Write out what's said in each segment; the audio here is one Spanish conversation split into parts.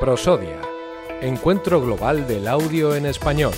Prosodia, Encuentro Global del Audio en Español.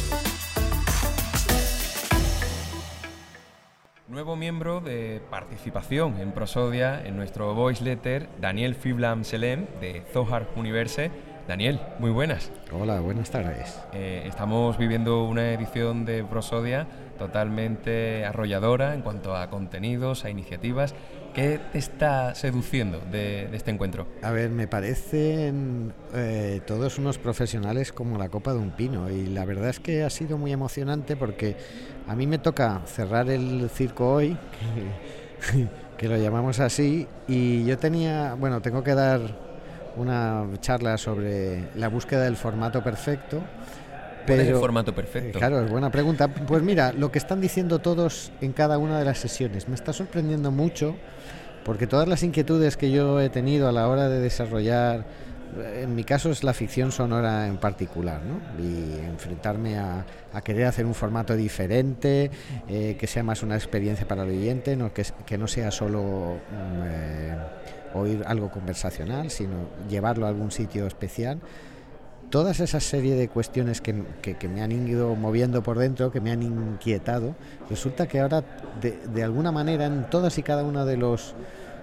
Nuevo miembro de participación en Prosodia en nuestro voice letter, Daniel Fiblam Selem, de Zohar Universe. Daniel, muy buenas. Hola, buenas tardes. Estamos viviendo una edición de Prosodia totalmente arrolladora en cuanto a contenidos, a iniciativas. ¿Qué te está seduciendo de este encuentro? A ver, me parecen todos unos profesionales como la copa de un pino, y la verdad es que ha sido muy emocionante porque a mí me toca cerrar el circo hoy, que lo llamamos así, y yo tengo que dar una charla sobre la búsqueda del formato perfecto. ¿Cuál es el formato perfecto? Claro, es buena pregunta. Pues mira, lo que están diciendo todos en cada una de las sesiones me está sorprendiendo mucho, porque todas las inquietudes que yo he tenido a la hora de desarrollar, en mi caso es la ficción sonora en particular, ¿no? Y enfrentarme a querer hacer un formato diferente, que sea más una experiencia para el oyente, que no sea solo oír algo conversacional, sino llevarlo a algún sitio especial. Todas esas serie de cuestiones que me han ido moviendo por dentro, que me han inquietado, resulta que ahora de alguna manera en todas y cada uno de los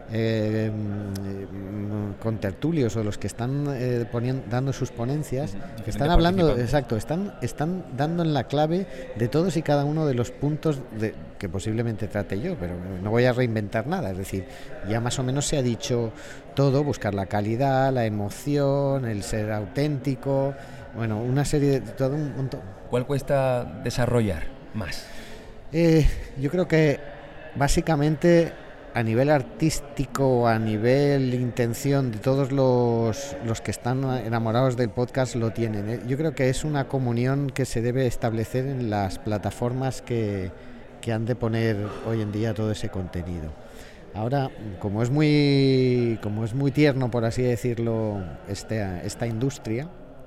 contertulios o los que están dando sus ponencias, están hablando, exacto, están dando en la clave de todos y cada uno de los puntos que posiblemente trate yo, pero no voy a reinventar nada. Es decir, ya más o menos se ha dicho todo: buscar la calidad, la emoción, el ser auténtico, bueno, una serie de todo un montón. ¿Cuál cuesta desarrollar más? Yo creo que básicamente a nivel artístico, a nivel intención de todos los que están enamorados del podcast lo tienen. Yo creo que es una comunión que se debe establecer en las plataformas que han de poner hoy en día todo ese contenido. Ahora, como es muy tierno, por así decirlo, esta industria,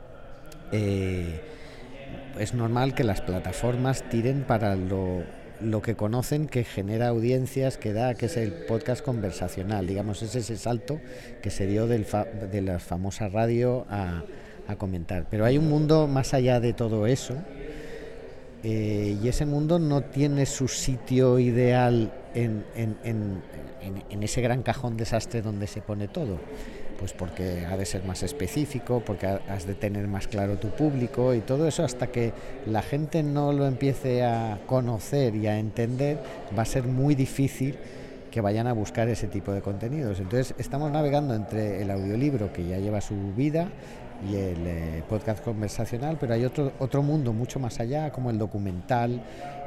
es normal que las plataformas tiren para lo que conocen, que genera audiencias, que es el podcast conversacional. Digamos, es ese salto que se dio de la famosa radio a comentar. Pero hay un mundo más allá de todo eso, y ese mundo no tiene su sitio ideal en ese gran cajón desastre donde se pone todo. Pues porque ha de ser más específico, porque has de tener más claro tu público, y todo eso, hasta que la gente no lo empiece a conocer y a entender, va a ser muy difícil que vayan a buscar ese tipo de contenidos. Entonces estamos navegando entre el audiolibro, que ya lleva su vida, y el podcast conversacional, pero hay otro mundo mucho más allá, como el documental,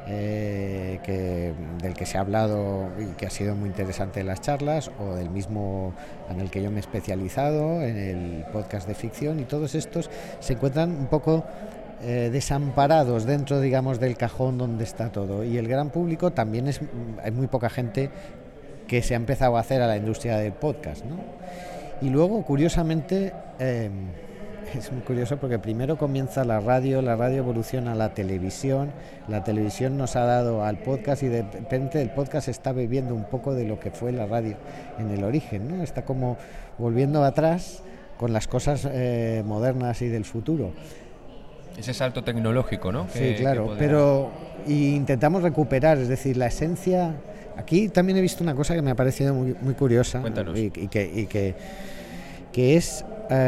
del que se ha hablado y que ha sido muy interesante en las charlas, o del mismo en el que yo me he especializado, en el podcast de ficción, y todos estos se encuentran un poco desamparados dentro, digamos, del cajón donde está todo. Y el gran público también hay muy poca gente que se ha empezado a hacer a la industria del podcast, ¿no? Y luego, curiosamente, es muy curioso porque primero comienza la radio evoluciona a la televisión nos ha dado al podcast, y de repente el podcast está bebiendo un poco de lo que fue la radio en el origen, ¿no? Está como volviendo atrás con las cosas modernas y del futuro. Ese salto tecnológico, ¿no? Sí, claro, pero intentamos recuperar, es decir, la esencia. Aquí también he visto una cosa que me ha parecido muy, muy curiosa. Cuéntanos. y que es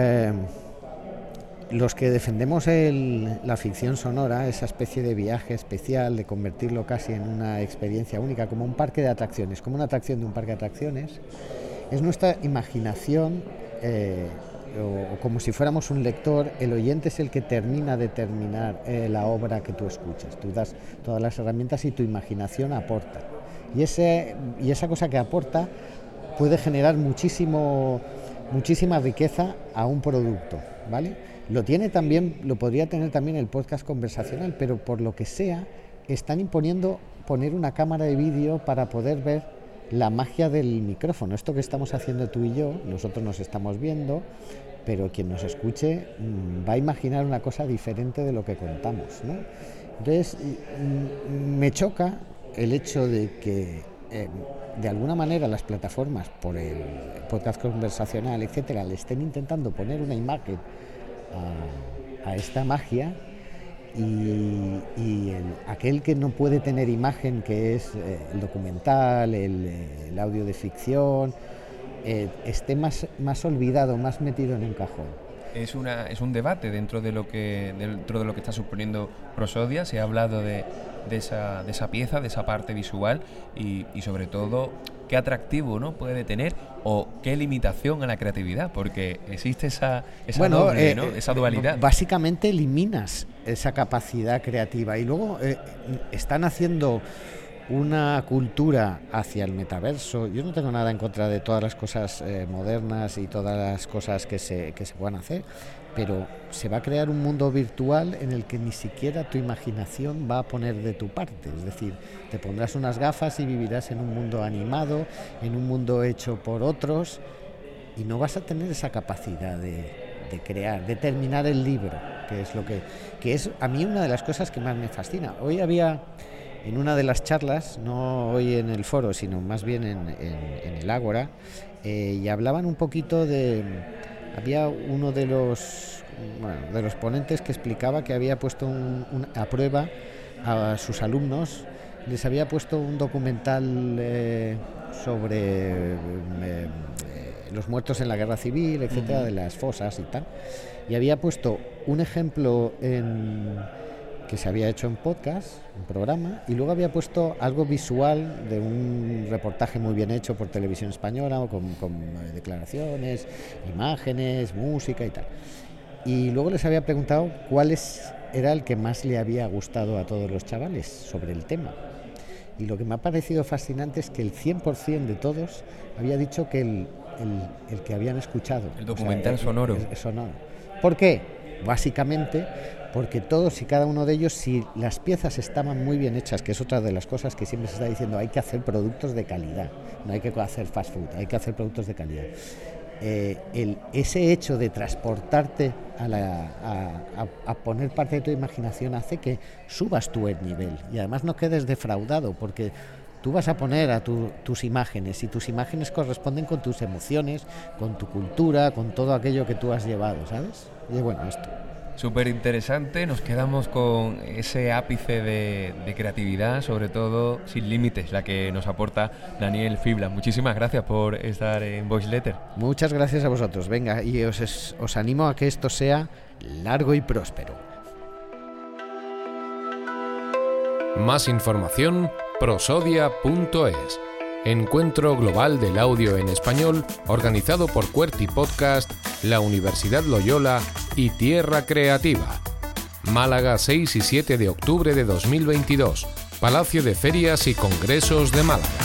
los que defendemos la ficción sonora, esa especie de viaje especial, de convertirlo casi en una experiencia única, como un parque de atracciones, como una atracción de un parque de atracciones. Es nuestra imaginación, o como si fuéramos un lector. El oyente es el que termina de terminar la obra que tú escuchas. Tú das todas las herramientas y tu imaginación aporta. Y esa cosa que aporta puede generar muchísima riqueza a un producto, ¿vale? Lo podría tener también el podcast conversacional, pero por lo que sea, están imponiendo poner una cámara de vídeo para poder ver la magia del micrófono. Esto que estamos haciendo tú y yo, nosotros nos estamos viendo, pero quien nos escuche va a imaginar una cosa diferente de lo que contamos, ¿no? Entonces, me choca el hecho de que de alguna manera las plataformas, por el podcast conversacional, etcétera, le estén intentando poner una imagen a esta magia, y aquel que no puede tener imagen, que es el documental, el audio de ficción, esté más olvidado, más metido en un cajón. Es un debate dentro de lo que está suponiendo Prosodia. Se ha hablado de esa pieza, de esa parte visual y sobre todo qué atractivo, ¿no?, puede tener o qué limitación a la creatividad, porque existe esa doble, ¿no?, esa dualidad. Básicamente eliminas esa capacidad creativa y luego están haciendo una cultura hacia el metaverso. Yo no tengo nada en contra de todas las cosas modernas y todas las cosas que se puedan hacer, pero se va a crear un mundo virtual en el que ni siquiera tu imaginación va a poner de tu parte. Es decir, te pondrás unas gafas y vivirás en un mundo animado, en un mundo hecho por otros, y no vas a tener esa capacidad de crear, de terminar el libro, que es a mí una de las cosas que más me fascina. Hoy había, en una de las charlas, no hoy en el foro, sino más bien en el Ágora, y hablaban un poquito había uno de los ponentes que explicaba que había puesto a prueba a sus alumnos, les había puesto un documental sobre los muertos en la guerra civil, etcétera, de las fosas y tal, y había puesto un ejemplo que se había hecho en podcast, un programa, y luego había puesto algo visual de un reportaje muy bien hecho por Televisión Española, con declaraciones, imágenes, música y tal. Y luego les había preguntado cuál era el que más le había gustado a todos los chavales sobre el tema. Y lo que me ha parecido fascinante es que el 100% de todos había dicho que el que habían escuchado. El documental sonoro. Sonoro. ¿Por qué? Básicamente porque todos y cada uno de ellos, si las piezas estaban muy bien hechas, que es otra de las cosas que siempre se está diciendo, hay que hacer productos de calidad, no hay que hacer fast food, hay que hacer productos de calidad. Ese hecho de transportarte a poner parte de tu imaginación hace que subas tú el nivel y además no quedes defraudado, porque tú vas a poner a tus imágenes y tus imágenes corresponden con tus emociones, con tu cultura, con todo aquello que tú has llevado, ¿sabes? Y bueno, esto. Súper interesante, nos quedamos con ese ápice de creatividad, sobre todo sin límites, la que nos aporta Daniel Fibla. Muchísimas gracias por estar en Voice Letter. Muchas gracias a vosotros, venga, y os animo a que esto sea largo y próspero. Más información, prosodia.es. Encuentro Global del Audio en Español, organizado por QWERTY Podcast, la Universidad Loyola y Tierra Creativa. Málaga, 6 y 7 de octubre de 2022. Palacio de Ferias y Congresos de Málaga.